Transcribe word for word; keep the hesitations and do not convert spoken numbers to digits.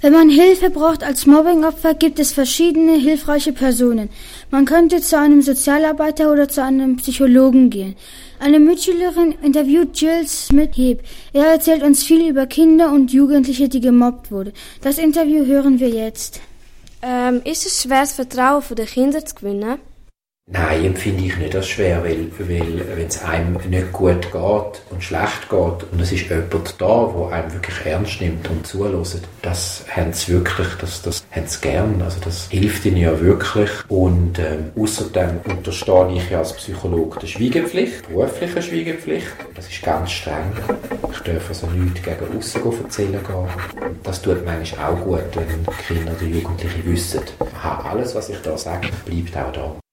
Wenn man Hilfe braucht als Mobbingopfer, gibt es verschiedene hilfreiche Personen. Man könnte zu einem Sozialarbeiter oder zu einem Psychologen gehen. Eine Mitschülerin interviewt Jill Smith-Heb. Er erzählt uns viel über Kinder und Jugendliche, die gemobbt wurden. Das Interview hören wir jetzt. Ähm, ist es schwer, das Vertrauen der Kinder zu gewinnen? Nein, empfinde ich nicht als schwer, weil, weil wenn es einem nicht gut geht und schlecht geht und es ist jemand da, der einem wirklich ernst nimmt und zuhört, das haben sie wirklich, das, das haben sie gern, also das hilft ihnen ja wirklich. Und ähm, außerdem unterstehe ich ja als Psychologe der Schweigepflicht, berufliche Schweigepflicht. Das ist ganz streng. Ich darf also nichts gegen aussen erzählen gehen. Und das tut manchmal auch gut, wenn Kinder oder Jugendliche wissen, aha, alles, was ich da sage, bleibt auch da.